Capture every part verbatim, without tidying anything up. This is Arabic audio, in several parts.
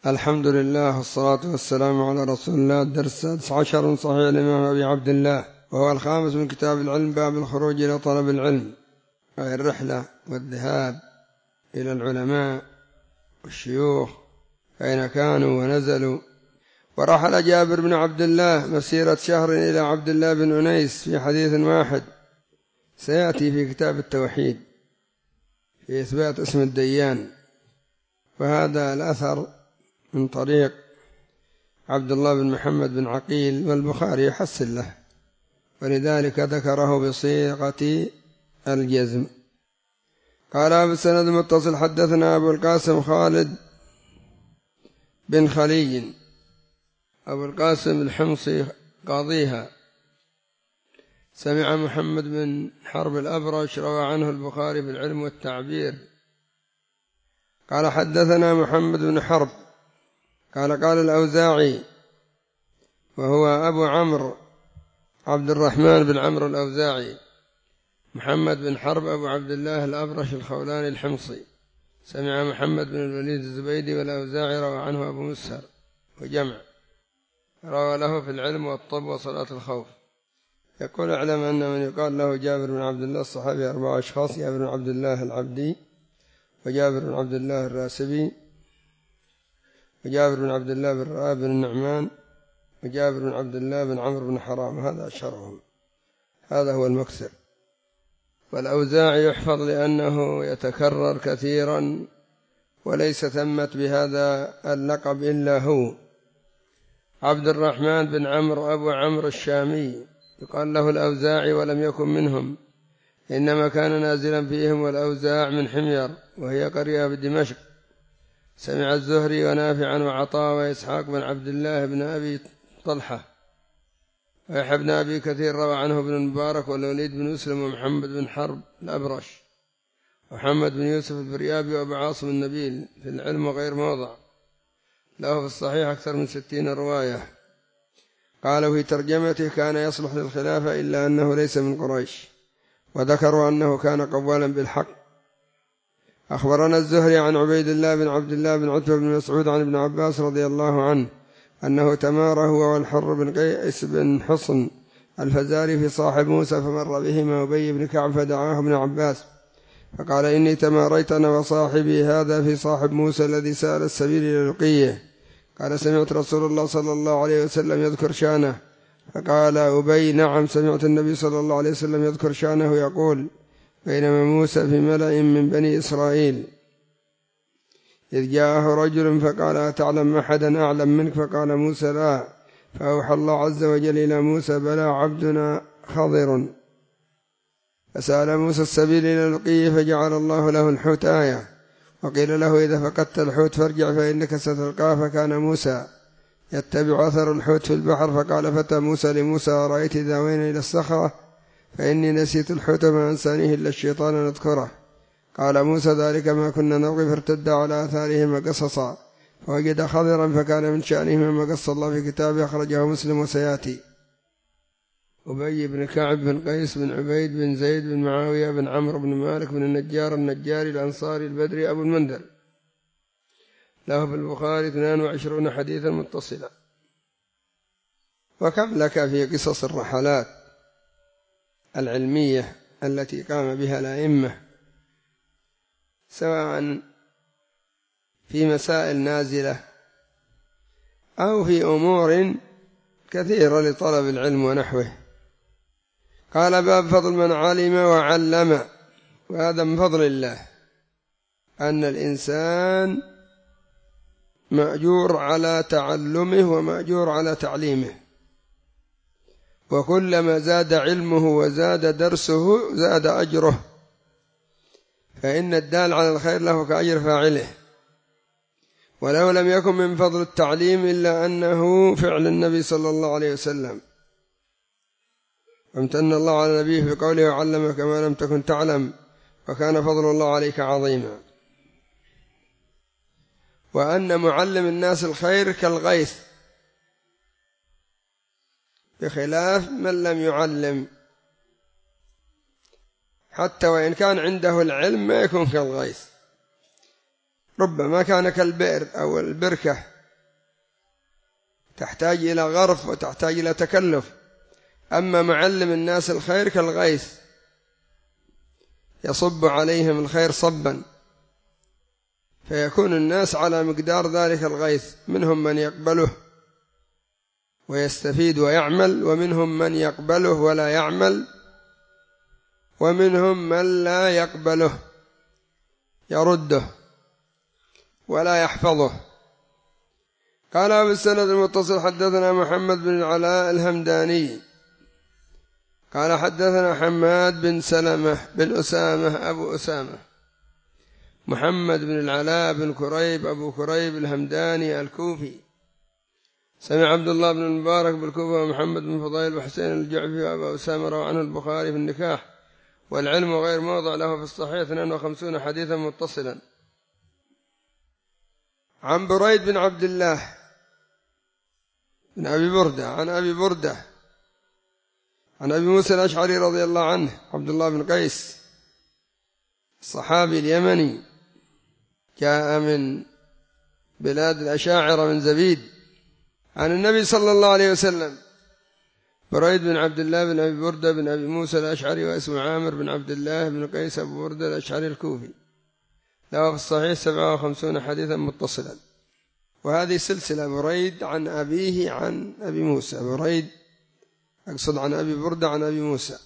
الحمد لله والصلاة والسلام على رسول الله. الدرس السادس عشر من صحيح الإمام أبي عبد الله، وهو الخامس من كتاب العلم، باب الخروج إلى طلب العلم، أي الرحلة والذهاب إلى العلماء والشيوخ أين كانوا ونزلوا. ورحل جابر بن عبد الله مسيرة شهر إلى عبد الله بن أنيس في حديث واحد سيأتي في كتاب التوحيد في إثبات اسم الديان، وهذا الأثر من طريق عبد الله بن محمد بن عقيل، والبخاري يحسن له، ولذلك ذكره بصيغة الجزم. قال بالسند المتصل حدثنا أبو القاسم خالد بن خلي أبو القاسم الحمصي قاضيها، سمع محمد بن حرب الأبرش روى عنه البخاري في العلم والتعبير. قال حدثنا محمد بن حرب قال قال الأوزاعي وهو أبو عمرو عبد الرحمن بن عمرو الأوزاعي، محمد بن حرب أبو عبد الله الأبرش الخولاني الحمصي، سمع محمد بن الوليد الزبيدي والأوزاعي روى عنه أبو مسهر وجمع، روى له في العلم والطب وصلاة الخوف. يقول اعلم أن من يقال له جابر بن عبد الله الصحابي أربع أشخاص: جابر بن عبد الله العبدي، وجابر بن عبد الله الراسبي، وجابر بن عبد الله بن رآب بن النعمان، وجابر بن عبد الله بن عمرو بن حرام، هذا أشهرهم، هذا هو المكثر. والأوزاعي يحفظ لأنه يتكرر كثيرا، وليس ثمت بهذا اللقب إلا هو. عبد الرحمن بن عمرو أبو عمرو الشامي يقال له الأوزاعي ولم يكن منهم، إنما كان نازلا فيهم، والأوزاع من حمير وهي قرية بدمشق. سمع الزهري ونافعا وعطاء وإسحاق بن عبد الله بن أبي طلحة ويحيى بن أبي كثير روى عنه ابن المبارك والوليد بن مسلم ومحمد بن حرب الأبرش ومحمد بن يوسف الفريابي وأبو عاصم النبيل في العلم وغير موضع، له في الصحيح أكثر من ستين رواية. قالوا في ترجمته كان يصلح للخلافة إلا أنه ليس من قريش، وذكروا أنه كان قوالا بالحق. أخبرنا الزهري عن عبيد الله بن عبد الله بن عتبة بن مسعود عن ابن عباس رضي الله عنه أنه تمار هو والحر بن قيس بن حصن الفزاري في صاحب موسى، فمر بهما أبي بن كعب فدعاه ابن عباس فقال: إني تماريت أنا وصاحبي هذا في صاحب موسى الذي سأل السبيل إلى لقيه. قال: سمعت رسول الله صلى الله عليه وسلم يذكر شانه. فقال أبي: نعم، سمعت النبي صلى الله عليه وسلم يذكر شانه يقول: بينما موسى في ملأ من بني إسرائيل إذ جاءه رجل فقال: أتعلم أحدا أعلم منك؟ فقال موسى: لا. فأوحى الله عز وجل إلى موسى: بلى عبدنا خضر. فسأل موسى السبيل إلى لقيه فجعل الله له الحوت آية، وقيل له: إذا فقدت الحوت فارجع فإنك ستلقاه. فكان موسى يتبع أثر الحوت في البحر. فقال فتى موسى لموسى: أرأيت إذا وين إلى الصخرة فإني نسيت الحوت ما أنسانيه إلا الشيطان أن أذكره. قال موسى: ذلك ما كنا نبغي. فارتد على آثارهما قصصا فوجد خضرا، فكان من شأنهما ما قص الله في كتابه، أخرجه مسلم وسيأتي. أبي بن كعب بن قيس بن عبيد بن زيد بن معاوية بن عمرو بن مالك بن النجار النجاري الأنصاري البدري أبو المنذر، له في البخاري اثنان وعشرون حديثا متصلا. وكم لك في قصص الرحلات العلمية التي قام بها الأئمة، سواء في مسائل نازلة أو في أمور كثيرة لطلب العلم ونحوه. قال: باب فضل من علم وعلم. وهذا من فضل الله أن الإنسان مأجور على تعلمه ومأجور على تعليمه، وكلما زاد علمه وزاد درسه زاد أجره، فإن الدال على الخير له كأجر فاعله. ولو لم يكن من فضل التعليم إلا أنه فعل النبي صلى الله عليه وسلم، امتن الله على نبيه في قوله: وعلمك ما لم تكن تعلم وكان فضل الله عليك عظيما. وأن معلم الناس الخير كالغيث، بخلاف من لم يعلم، حتى وإن كان عنده العلم ما يكون كالغيث، ربما كان كالبئر أو البركة تحتاج إلى غرف وتحتاج إلى تكلف. أما معلم الناس الخير كالغيث يصب عليهم الخير صبا، فيكون الناس على مقدار ذلك الغيث، منهم من يقبله ويستفيد ويعمل، ومنهم من يقبله ولا يعمل، ومنهم من لا يقبله يرده ولا يحفظه. قال أبو السند المتصل حدثنا محمد بن العلاء الهمداني قال حدثنا حماد بن سلمة بن أسامة أبو أسامة، محمد بن العلاء بن كريب أبو كريب الهمداني الكوفي، سمع عبد الله بن المبارك بالكوفة ومحمد بن فضيل وحسين الجعفي وأبو أسامة روى عنه البخاري في النكاح والعلم غير موضع له في الصحيح اثنين وخمسين حديثا متصلا. عن بريد بن عبد الله بن أبي بردة عن أبي بردة عن أبي موسى الأشعري رضي الله عنه عبد الله بن قيس الصحابي اليمني، جاء من بلاد الأشاعرة من زبيد، عن النبي صلى الله عليه وسلم. بريد بن عبد الله بن أبي بردة بن أبي موسى الأشعري واسمه عامر بن عبد الله بن قيس أبو بردة الأشعري الكوفي، له في الصحيح سبعة وخمسون حديثا متصلا. وهذه سلسلة بريد عن أبيه عن أبي موسى، بريد أقصد عن أبي بردة عن أبي موسى،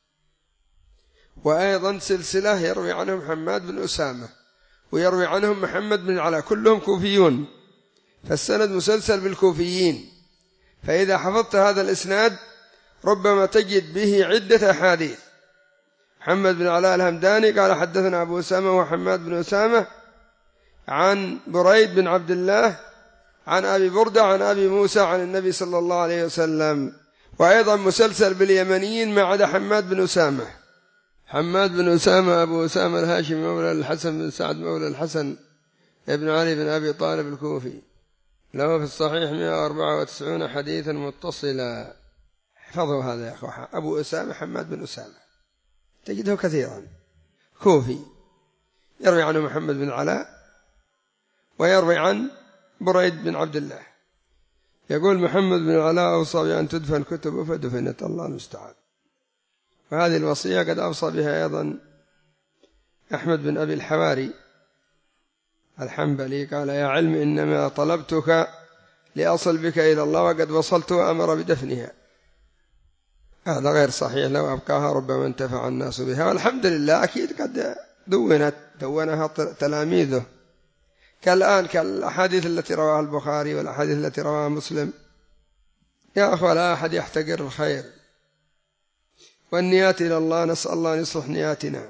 وأيضا سلسلة يروي عنهم حماد بن أسامة ويروي عنهم محمد بن العلاء، كلهم كوفيون، فالسند مسلسل بالكوفيين. فإذا حفظت هذا الإسناد ربما تجد به عدة أحاديث. محمد بن العلاء الهمداني قال حدثنا أبو أسامة وحماد بن أسامة عن بريد بن عبد الله عن أبي بردة عن أبي موسى عن النبي صلى الله عليه وسلم. وأيضا مسلسل باليمنيين ما عدا حماد بن أسامة. حماد بن أسامة أبو أسامة الهاشمي مولى الحسن بن سعد مولى الحسن ابن علي بن أبي طالب الكوفي، له في الصحيح مئة وأربعة وتسعين حديثا متصلا. احفظوا هذا يا أخوة، أبو أسامة حماد بن أسامة تجده كثيرا، كوفي، يروي عنه محمد بن العلاء ويروي عن بريد بن عبد الله. يقول محمد بن العلاء أوصى بأن تدفن كتبه فدفنت، الله المستعان. وهذه الوصية قد أوصى بها أيضا أحمد بن أبي الحواري الحنبلي، قال يا علم إنما طلبتك لأصل بك إلى الله وقد وصلت وأمر بدفنها. هذا غير صحيح، لو أبقاها ربما انتفع الناس بها، والحمد لله أكيد قد دونت دونها تلاميذه، كالآن كالأحاديث التي رواها البخاري والأحاديث التي رواها مسلم. يا أخوة لا أحد يحتقر الخير، والنيات إلى الله، نسأل الله أن يصلح نياتنا،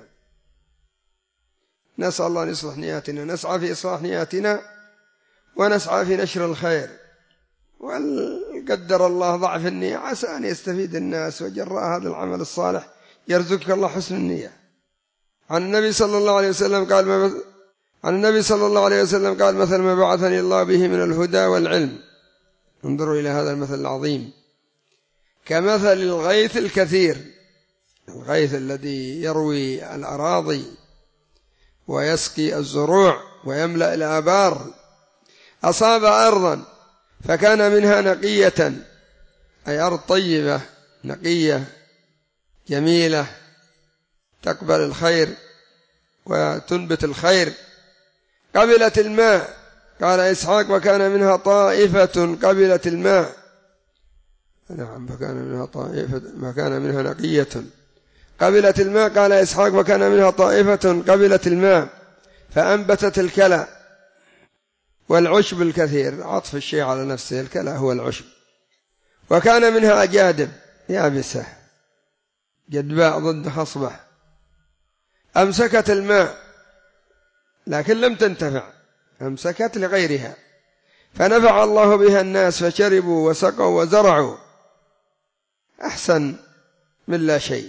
نسأل الله أن يصلح نياتنا، نسعى في إصلاح نياتنا ونسعى في نشر الخير. وقدر الله ضعف النية عسى أن يستفيد الناس، وجراء هذا العمل الصالح يرزقك الله حسن النية. عن النبي صلى الله عليه وسلم قال ما عن النبي صلى الله عليه وسلم قال مثل ما بعثني الله به من الهدى والعلم، انظروا إلى هذا المثل العظيم، كمثل الغيث الكثير، الغيث الذي يروي الأراضي ويسقي الزروع ويملأ الآبار، أصاب أرضا فكان منها نقية، أي أرض طيبة نقية جميلة تقبل الخير وتنبت الخير، قبلت الماء، قال إسحاق وكان منها طائفة قبلت الماء، نعم فكان منها طائفة ما كان منها نقية قبلت الماء، قال إسحاق وكان منها طائفة قبلت الماء فأنبتت الكلى والعشب الكثير، عطف الشيء على نفسه، الكلى هو العشب، وكان منها أجادب يابسة جدباء ضد خصبة، أمسكت الماء لكن لم تنتفع، أمسكت لغيرها، فنفع الله بها الناس فشربوا وسقوا وزرعوا، أحسن من لا شيء.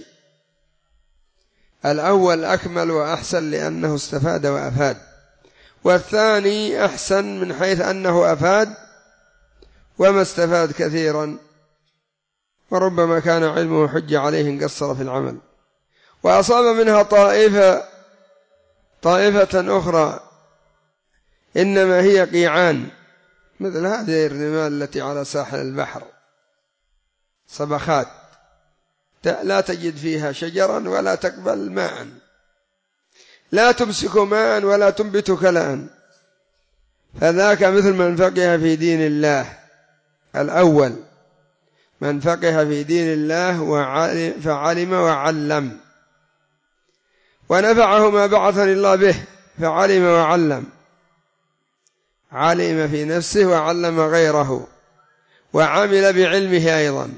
الأول أكمل وأحسن لأنه استفاد وأفاد، والثاني أحسن من حيث أنه أفاد وما استفاد كثيرا، وربما كان علمه حجة عليه إن قصر في العمل. وأصاب منها طائفة طائفة أخرى إنما هي قيعان مثل هذه الرمال التي على ساحل البحر، صبخات لا تجد فيها شجرا ولا تقبل ماء، لا تمسك ماء ولا تنبت كلاء. فذاك مثل من فقه في دين الله الأول، من فقه في دين الله فعلم وعلم، ونفعه ما بعثني الله به فعلم وعلم، علم في نفسه وعلم غيره وعمل بعلمه أيضا،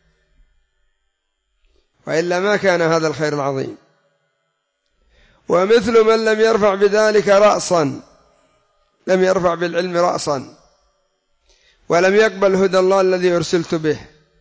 وإلا ما كان هذا الخير العظيم. ومثل من لم يرفع بذلك رأسا، لم يرفع بالعلم رأسا ولم يقبل هدى الله الذي أرسلت به،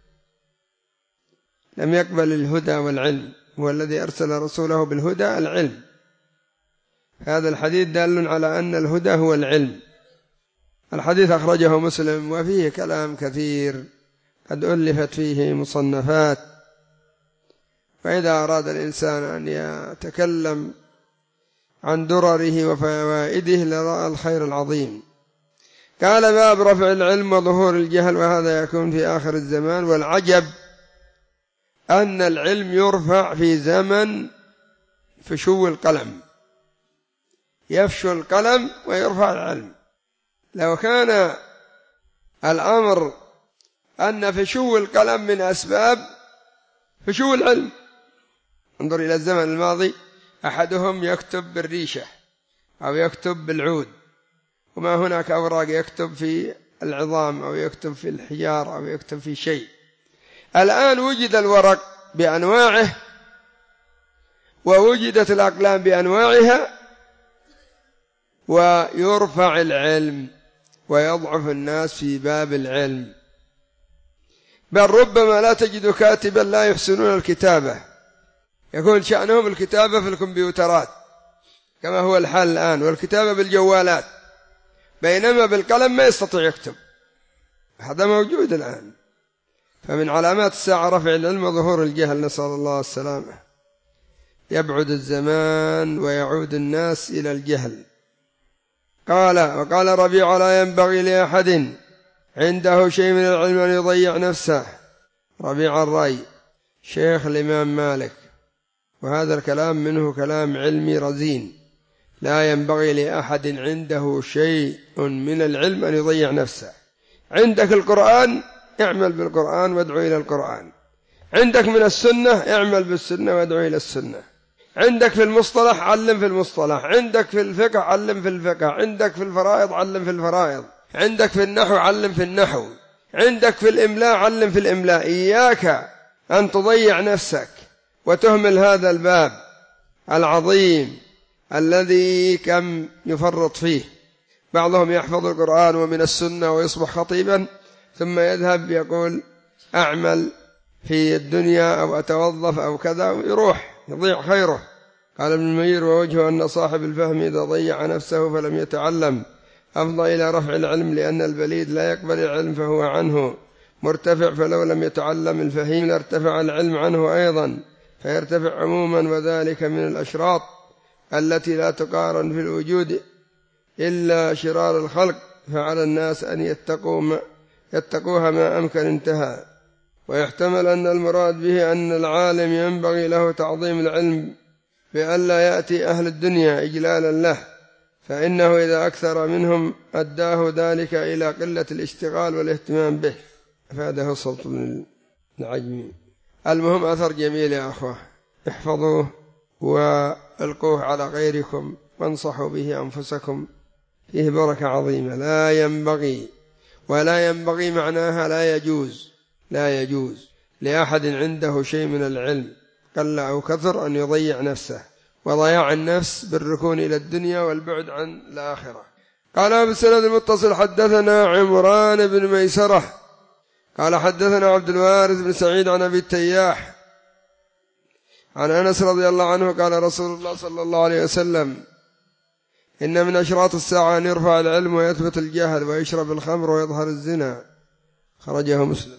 لم يقبل الهدى والعلم، هو الذي أرسل رسوله بالهدى العلم. هذا الحديث دال على أن الهدى هو العلم. الحديث أخرجه مسلم، وفيه كلام كثير قد ألفت فيه مصنفات، فإذا أراد الإنسان أن يتكلم عن درره وفوائده لرأى الخير العظيم. قال باب رفع العلم وظهور الجهل، وهذا يكون في آخر الزمان. والعجب أن العلم يرفع في زمن فشو القلم، يفشو القلم ويرفع العلم. لو كان الأمر أن فشو القلم من أسباب فشو العلم، انظر إلى الزمن الماضي، أحدهم يكتب بالريشة أو يكتب بالعود، وما هناك أوراق، يكتب في العظام أو يكتب في الحجار أو يكتب في شيء. الآن وجد الورق بأنواعه ووجدت الأقلام بأنواعها، ويرفع العلم ويضعف الناس في باب العلم، بل ربما لا تجد كاتبا لا يحسنون الكتابة، يكون شأنهم الكتابة في الكمبيوترات كما هو الحال الآن، والكتابة بالجوالات، بينما بالقلم ما يستطيع يكتب. هذا موجود الآن. فمن علامات الساعة رفع العلم وظهور الجهل، نسأل الله السلامة. يبعد الزمان ويعود الناس إلى الجهل. قال وقال ربيع لا ينبغي لأحد عنده شيء من العلم أن يضيع نفسه. ربيع الرأي شيخ الإمام مالك، وهذا الكلام منه كلام علمي رزين. لا ينبغي لأحد عنده شيء من العلم أن يضيع نفسه. عندك القرآن اعمل بالقرآن وادعو إلى القرآن، عندك من السنة اعمل بالسنة وادعو إلى السنة، عندك في المصطلح علم في المصطلح، عندك في الفقه علم في الفقه، عندك في الفرائض علم في الفرائض، عندك في النحو علم في النحو، عندك في الإملاء علم في الإملاء. إياك أن تضيع نفسك وتهمل هذا الباب العظيم الذي كم يفرط فيه. بعضهم يحفظ القرآن ومن السنة ويصبح خطيبا، ثم يذهب يقول أعمل في الدنيا أو أتوظف أو كذا، ويروح يضيع خيره. قال ابن المنير ووجهه أن صاحب الفهم إذا ضيع نفسه فلم يتعلم أفضى إلى رفع العلم، لأن البليد لا يقبل العلم فهو عنه مرتفع، فلو لم يتعلم الفهيم لارتفع العلم عنه أيضا فيرتفع عموما، وذلك من الأشراط التي لا تقارن في الوجود إلا شرار الخلق، فعلى الناس أن يتقوا ما يتقوها ما أمكن. انتهى. ويحتمل أن المراد به أن العالم ينبغي له تعظيم العلم بأن لا يأتي أهل الدنيا إجلالا له، فإنه إذا أكثر منهم أداه ذلك إلى قلة الاشتغال والاهتمام به. فهذا صوت من العجمي. المهم أثر جميل يا أخوة، احفظوه وألقوه على غيركم وانصحوا به أنفسكم، فيه بركة عظيمة. لا ينبغي، ولا ينبغي معناها لا يجوز، لا يجوز لأحد عنده شيء من العلم قل أو كثر أن يضيع نفسه، وضياع النفس بالركون إلى الدنيا والبعد عن الآخرة. قال أبو السند المتصل حدثنا عمران بن ميسرة قال حدثنا عبد الوارث بن سعيد عن أبي التياح عن أنس رضي الله عنه قال رسول الله صلى الله عليه وسلم إن من أشراط الساعة أن يرفع العلم ويثبت الجهل ويشرب الخمر ويظهر الزنا. خرجه مسلم.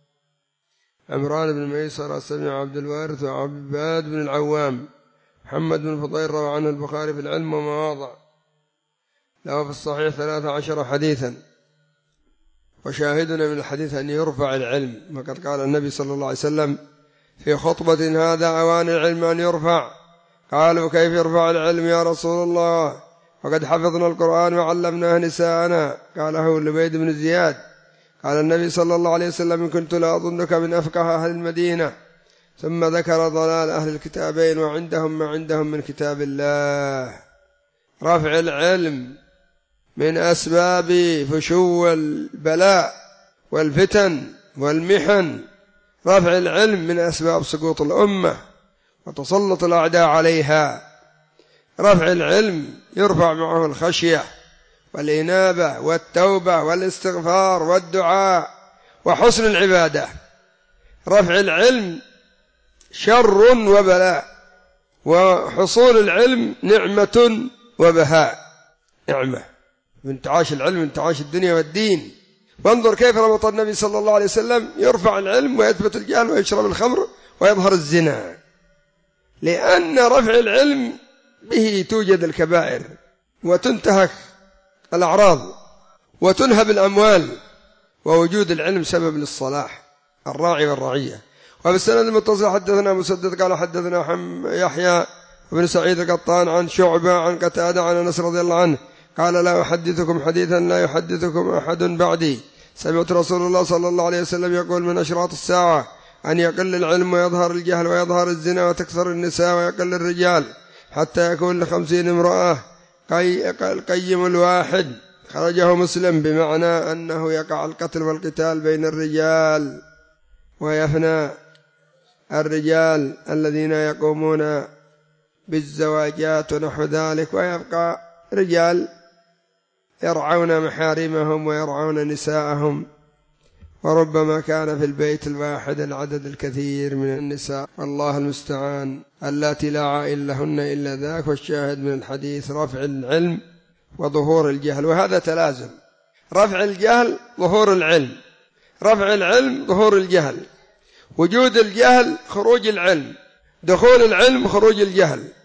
عمران بن ميسرة سمع عبد الوارث وعباد بن العوام محمد بن فضيل روى عنه البخاري في العلم ومواضع، له في الصحيح ثلاث عشر حديثا. وشاهدنا من الحديث أن يرفع العلم، وقد قال النبي صلى الله عليه وسلم في خطبة: هذا أوان العلم أن يرفع. قالوا: كيف يرفع العلم يا رسول الله وقد حفظنا القرآن وعلمناه نساءنا؟ قاله لبيد بن زياد. قال النبي صلى الله عليه وسلم: إن كنت لا أظنك من أفقه أهل المدينة. ثم ذكر ضلال أهل الكتابين وعندهم ما عندهم من كتاب الله. رفع العلم من أسباب فشو البلاء والفتن والمحن. رفع العلم من أسباب سقوط الأمة وتسلط الأعداء عليها. رفع العلم يرفع معه الخشية والإنابة والتوبة والاستغفار والدعاء وحسن العبادة. رفع العلم شر وبلاء، وحصول العلم نعمة وبهاء. نعمة من تعاش العلم من تعاش الدنيا والدين. وانظر كيف ربط النبي صلى الله عليه وسلم: يرفع العلم ويثبت الجهل ويشرب الخمر ويظهر الزنا. لأن رفع العلم به توجد الكبائر وتنتهك الأعراض وتنهب الأموال، ووجود العلم سبب للصلاح الراعي والرعية. وبالسند المتصل حدثنا مسدد قال حدثنا يحيى بن سعيد القطان عن شعبة عن قتادة عن أنس رضي الله عنه قال: لا أحدثكم حديثا لا يحدثكم أحد بعدي، سمعت رسول الله صلى الله عليه وسلم يقول: من أشراط الساعة أن يقل العلم ويظهر الجهل ويظهر الزنا وتكثر النساء ويقل الرجال حتى يكون لخمسين امرأة القيم الواحد. خرجه مسلم، بمعنى أنه يقع القتل والقتال بين الرجال ويفنى الرجال الذين يقومون بالزواجات ونحو ذلك، ويبقى رجال يرعون محارمهم ويرعون نساءهم، وربما كان في البيت الواحد العدد الكثير من النساء. والله المستعان. اللاتي لا عائل لهن إلا ذاك. والشاهد من الحديث رفع العلم وظهور الجهل، وهذا تلازم. رفع الجهل ظهور العلم، رفع العلم ظهور الجهل، وجود الجهل خروج العلم، دخول العلم خروج الجهل.